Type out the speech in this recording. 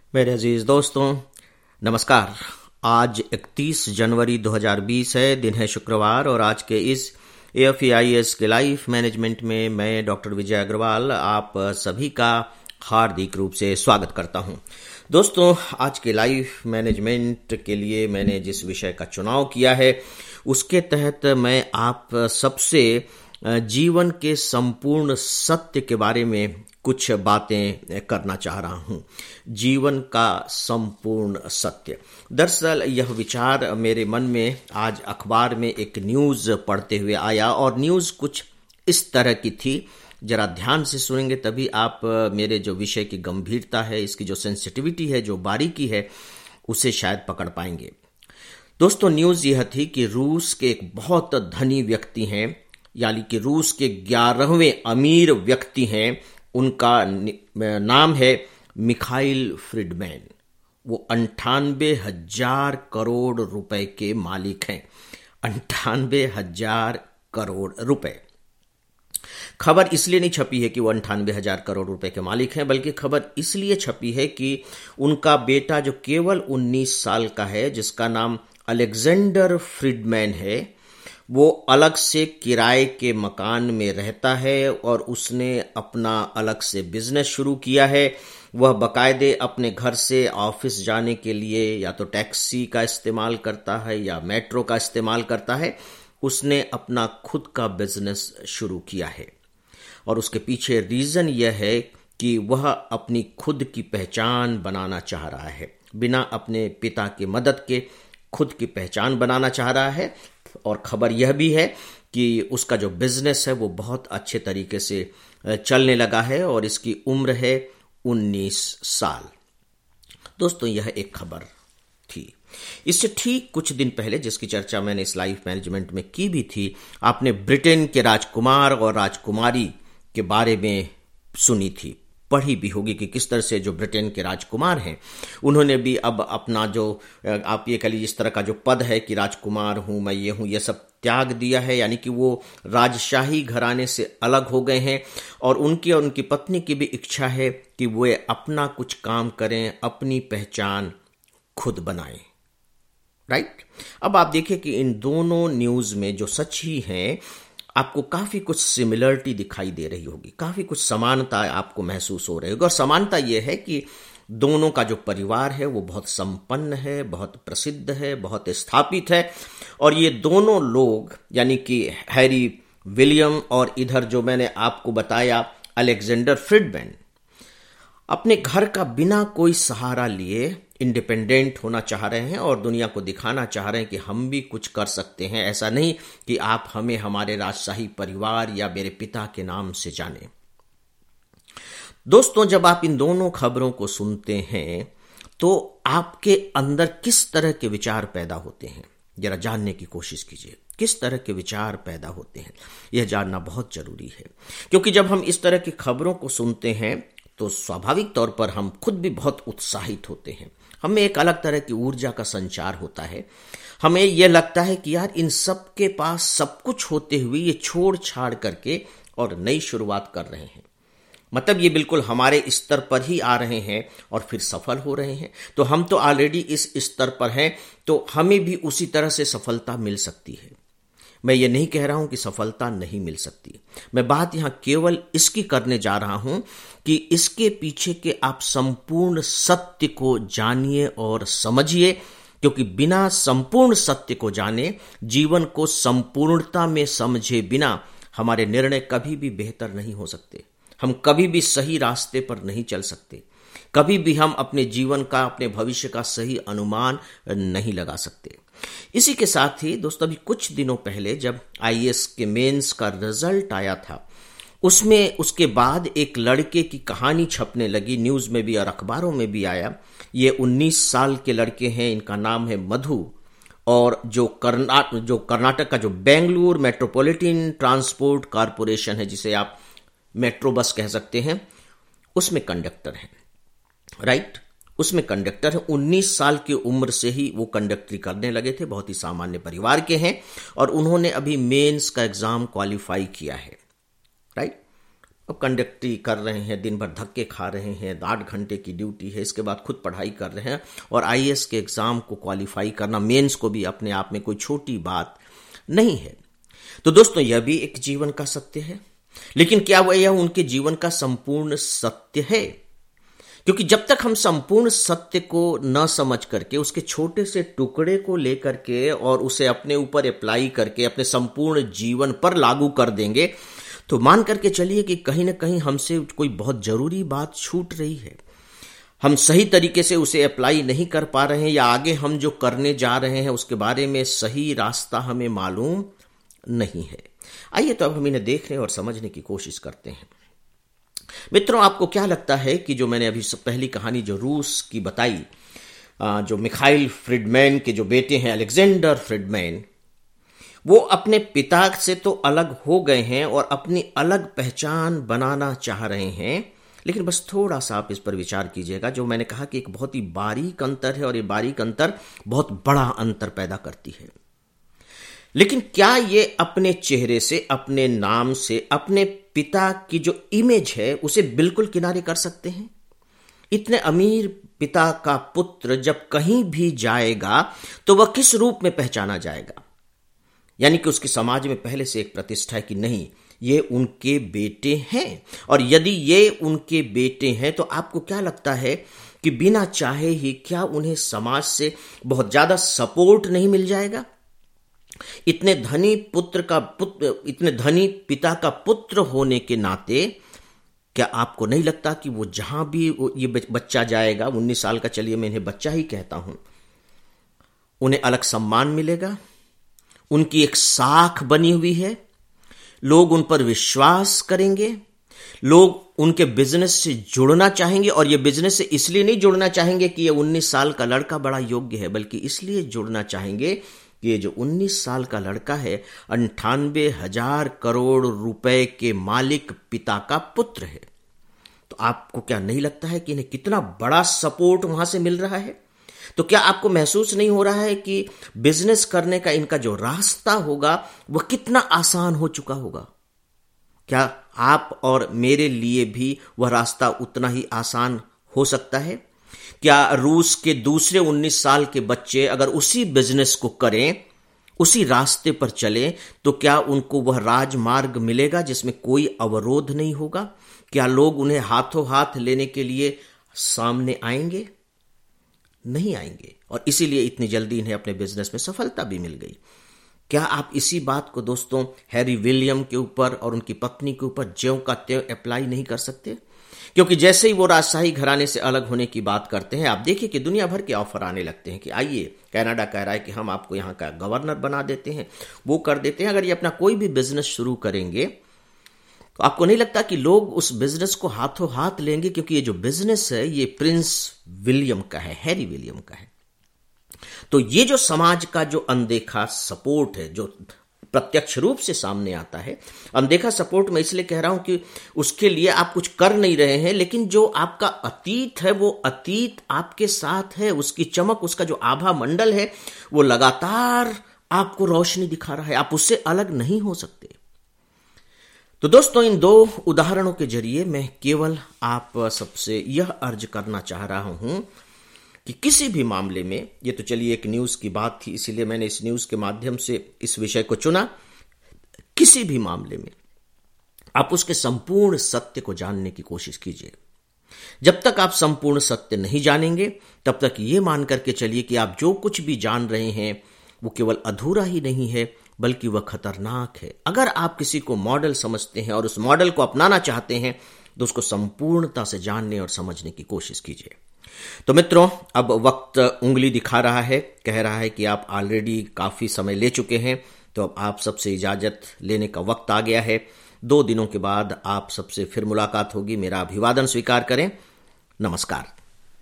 मेरे अजीज दोस्तों, नमस्कार। आज 31 जनवरी 2020 है, दिन है शुक्रवार, और आज के इस AFEIS के लाइफ मैनेजमेंट में मैं डॉक्टर विजय अग्रवाल आप सभी का हार्दिक रूप से स्वागत करता हूं। दोस्तों, आज के लाइफ मैनेजमेंट के लिए मैंने जिस विषय का चुनाव किया है उसके तहत मैं आप सबसे जीवन के संपूर्ण सत्य के बारे में कुछ बातें करना चाह रहा हूं। जीवन का संपूर्ण सत्य। दरअसल यह विचार मेरे मन में आज अखबार में एक न्यूज़ पढ़ते हुए आया, और न्यूज़ कुछ इस तरह की थी। जरा ध्यान से सुनेंगे तभी आप मेरे जो विषय की गंभीरता है, इसकी जो सेंसिटिविटी है, जो बारीकी है, उसे शायद पकड़ पाएंगे। दोस्तों, न्यूज़ यह थी कि रूस के एक बहुत धनी व्यक्ति हैं, यानी कि रूस के 11वें अमीर व्यक्ति हैं। उनका नाम है मिखाइल फ्रीडमैन। वो 98,000 करोड़ रुपए के मालिक हैं। 98,000 करोड़ रुपए। खबर इसलिए नहीं छपी है कि वो 98,000 करोड़ रुपए के मालिक हैं, बल्कि खबर इसलिए छपी है कि उनका बेटा जो केवल 19 साल का है, जिसका नाम अलेक्जेंडर फ्रीडमैन है, वो अलग से किराए के मकान में रहता है और उसने अपना अलग से बिजनेस शुरू किया है। वह बाकायदे अपने घर से ऑफिस जाने के लिए या तो टैक्सी का इस्तेमाल करता है या मेट्रो का इस्तेमाल करता है। उसने अपना खुद का बिजनेस शुरू किया है, और उसके पीछे रीजन यह है कि वह अपनी खुद की पहचान बनाना चाह रहा है। बिना अपने पिता की मदद के खुद की पहचान बनाना चाह रहा है। और खबर यह भी है कि उसका जो बिजनेस है वो बहुत अच्छे तरीके से चलने लगा है, और इसकी उम्र है 19 साल। दोस्तों, यह एक खबर थी। इससे ठीक कुछ दिन पहले, जिसकी चर्चा मैंने इस लाइफ मैनेजमेंट में की भी थी, आपने ब्रिटेन के राजकुमार और राजकुमारी के बारे में सुनी थी, पढ़ी भी होगी कि किस तरह से जो ब्रिटेन के राजकुमार हैं, उन्होंने भी अब अपना जो आप ये कह लीजिए इस तरह का जो पद है कि राजकुमार हूं मैं, ये हूं, ये सब त्याग दिया है। यानी कि वो राजशाही घराने से अलग हो गए हैं, और उनकी पत्नी की भी इच्छा है कि वो अपना कुछ काम करें, अपनी पहचान खुद बनाएं। राइट? अब आप देखिए कि इन दोनों न्यूज में जो सच ही है, आपको काफी कुछ सिमिलरिटी दिखाई दे रही होगी, काफी कुछ समानता आपको महसूस हो रही होगी। और समानता यह है कि दोनों का जो परिवार है वो बहुत संपन्न है, बहुत प्रसिद्ध है, बहुत स्थापित है। और ये दोनों लोग, यानी कि हैरी विलियम और इधर जो मैंने आपको बताया अलेक्जेंडर फ्रीडमैन, अपने घर का बिना कोई सहारा लिए इंडिपेंडेंट होना चाह रहे हैं और दुनिया को दिखाना चाह रहे हैं कि हम भी कुछ कर सकते हैं। ऐसा नहीं कि आप हमें हमारे राजशाही परिवार या मेरे पिता के नाम से जानें। दोस्तों, जब आप इन दोनों खबरों को सुनते हैं तो आपके अंदर किस तरह के विचार पैदा होते हैं, जरा जानने की कोशिश कीजिए। किस तरह के विचार पैदा होते हैं, यह जानना बहुत जरूरी है। क्योंकि जब हम इस तरह की खबरों को सुनते हैं तो स्वाभाविक तौर पर हम खुद भी बहुत उत्साहित होते हैं। हमें एक अलग तरह की ऊर्जा का संचार होता है। हमें यह लगता है कि यार, इन सब के पास सब कुछ होते हुए ये छोड़ छाड़ करके और नई शुरुआत कर रहे हैं। मतलब ये बिल्कुल हमारे स्तर पर ही आ रहे हैं और फिर सफल हो रहे हैं। तो हम तो ऑलरेडी इस स्तर पर हैं, तो हमें भी उसी तरह से सफलता मिल सकती है। मैं ये नहीं कह रहा हूं कि सफलता नहीं मिल सकती। मैं बात यहां केवल इसकी करने जा रहा हूं कि इसके पीछे के आप संपूर्ण सत्य को जानिए और समझिए, क्योंकि बिना संपूर्ण सत्य को जाने, जीवन को संपूर्णता में समझे बिना हमारे निर्णय कभी भी बेहतर नहीं हो सकते। हम कभी भी सही रास्ते पर नहीं चल सकते। कभी भी हम अपने जीवन का, अपने भविष्य का सही अनुमान नहीं लगा सकते। इसी के साथ ही दोस्तों, अभी कुछ दिनों पहले जब IAS के मेंस का रिजल्ट आया था, उसमें उसके बाद एक लड़के की कहानी छपने लगी, न्यूज में भी और अखबारों में भी आया। ये 19 साल के लड़के हैं, इनका नाम है मधु, और जो कर्नाटक का जो बेंगलुरु मेट्रोपॉलिटन ट्रांसपोर्ट कॉरपोरेशन है, जिसे आप मेट्रो बस कह सकते हैं, उसमें कंडक्टर है। राइट? उसमें कंडक्टर है। 19 साल की उम्र से ही वो कंडक्टरी करने लगे थे। बहुत ही सामान्य परिवार के हैं, और उन्होंने अभी मेंस का एग्जाम क्वालिफाई किया है। राइट? अब कंडक्टरी कर रहे हैं, दिन भर धक्के खा रहे हैं, 8 घंटे की ड्यूटी है, इसके बाद खुद पढ़ाई कर रहे हैं और आईएएस के एग्जाम को क्वालिफाई करना, मेंस को भी अपने आप में कोई छोटी बात नहीं है। तो दोस्तों यह भी एक जीवन का सत्य है, लेकिन क्या यह उनके जीवन का संपूर्ण सत्य है? क्योंकि जब तक हम संपूर्ण सत्य को न समझ करके उसके छोटे से टुकड़े को लेकर के और उसे अपने ऊपर अप्लाई करके अपने संपूर्ण जीवन पर लागू कर देंगे, तो मान करके चलिए कि कहीं ना कहीं हमसे कोई बहुत जरूरी बात छूट रही है, हम सही तरीके से उसे अप्लाई नहीं कर पा रहे हैं, या आगे हम जो करने जा रहे हैं उसके बारे में सही रास्ता हमें मालूम नहीं है। आइए तो अब हम इन्हें देखने और समझने की कोशिश करते हैं। मित्रों, आपको क्या लगता है कि जो मैंने अभी पहली कहानी जो रूस की बताई, जो मिखाइल फ्रीडमैन के जो बेटे हैं अलेक्जेंडर फ्रीडमैन, वो अपने पिता से तो अलग हो गए हैं और अपनी अलग पहचान बनाना चाह रहे हैं, लेकिन बस थोड़ा सा आप इस पर विचार कीजिएगा। जो मैंने कहा कि एक बहुत ही बारीक अंतर है और ये बारीक अंतर बहुत बड़ा अंतर पैदा करती है। लेकिन क्या ये अपने चेहरे से, अपने नाम से, अपने पिता की जो इमेज है उसे बिल्कुल किनारे कर सकते हैं? इतने अमीर पिता का पुत्र जब कहीं भी जाएगा तो वह किस रूप में पहचाना जाएगा? यानी कि उसकी समाज में पहले से एक प्रतिष्ठा है कि नहीं, ये उनके बेटे हैं। और यदि ये उनके बेटे हैं तो आपको क्या लगता है कि बिना चाहे ही क्या उन्हें समाज से बहुत ज्यादा सपोर्ट नहीं मिल जाएगा? इतने धनी इतने धनी पिता का पुत्र होने के नाते क्या आपको नहीं लगता कि वो जहां भी ये बच्चा जाएगा, 19 साल का, चलिए मैं इन्हें बच्चा ही कहता हूं, उन्हें अलग सम्मान मिलेगा, उनकी एक साख बनी हुई है, लोग उन पर विश्वास करेंगे, लोग उनके बिजनेस से जुड़ना चाहेंगे। और ये बिजनेस से इसलिए नहीं जुड़ना चाहेंगे कि ये 19 साल का लड़का बड़ा योग्य है, बल्कि इसलिए जुड़ना चाहेंगे कि ये जो 19 साल का लड़का है 98,000 करोड़ रुपए के मालिक पिता का पुत्र है। तो आपको क्या नहीं लगता है कि इन्हें कितना बड़ा सपोर्ट वहां से मिल रहा है? तो क्या आपको महसूस नहीं हो रहा है कि बिजनेस करने का इनका जो रास्ता होगा वह कितना आसान हो चुका होगा? क्या आप और मेरे लिए भी वह रास्ता उतना ही आसान हो सकता है? क्या रूस के दूसरे 19 साल के बच्चे अगर उसी बिजनेस को करें, उसी रास्ते पर चलें, तो क्या उनको वह राजमार्ग मिलेगा जिसमें कोई अवरोध नहीं होगा? क्या लोग उन्हें हाथों हाथ लेने के लिए सामने आएंगे? नहीं आएंगे। और इसीलिए इतनी जल्दी इन्हें अपने बिजनेस में सफलता भी मिल गई। क्या आप इसी बात को दोस्तों हैरी विलियम के ऊपर और उनकी पत्नी के ऊपर ज्यों का त्यों अप्लाई नहीं कर सकते? क्योंकि जैसे ही वो राजशाही घराने से अलग होने की बात करते हैं, आप देखिए कि दुनिया भर के ऑफर आने लगते हैं कि आइए, कनाडा कह रहा है कि हम आपको यहाँ का गवर्नर बना देते हैं, वो कर देते हैं। अगर ये अपना कोई भी बिजनेस शुरू करेंगे तो आपको नहीं लगता कि लोग उस बिजनेस को हाथों हाथ लेंगे? क्योंकि ये जो बिजनेस है ये प्रिंस विलियम का है, हैरी विलियम का है। तो ये जो समाज का जो अनदेखा सपोर्ट है, जो प्रत्यक्ष रूप से सामने आता है, अनदेखा सपोर्ट मैं इसलिए कह रहा हूं कि उसके लिए आप कुछ कर नहीं रहे हैं, लेकिन जो आपका अतीत है वो अतीत आपके साथ है, उसकी चमक, उसका जो आभा मंडल है वो लगातार आपको रोशनी दिखा रहा है, आप उससे अलग नहीं हो सकते। तो दोस्तों, इन 2 उदाहरणों के जरिए मैं केवल आप सबसे यह अर्ज करना चाह रहा हूं कि किसी भी मामले में, ये तो चलिए एक न्यूज की बात थी, इसीलिए मैंने इस न्यूज के माध्यम से इस विषय को चुना। किसी भी मामले में आप उसके संपूर्ण सत्य को जानने की कोशिश कीजिए। जब तक आप संपूर्ण सत्य नहीं जानेंगे, तब तक ये मान करके चलिए कि आप जो कुछ भी जान रहे हैं वो केवल अधूरा ही नहीं है, बल्कि वह खतरनाक है। अगर आप किसी को मॉडल समझते हैं और उस मॉडल को अपनाना चाहते हैं, तो उसको संपूर्णता से जानने और समझने की कोशिश कीजिए। तो मित्रों, अब वक्त उंगली दिखा रहा है, कह रहा है कि आप ऑलरेडी काफी समय ले चुके हैं, तो अब आप सबसे इजाजत लेने का वक्त आ गया है। 2 दिनों के बाद आप सबसे फिर मुलाकात होगी। मेरा अभिवादन स्वीकार करें। नमस्कार।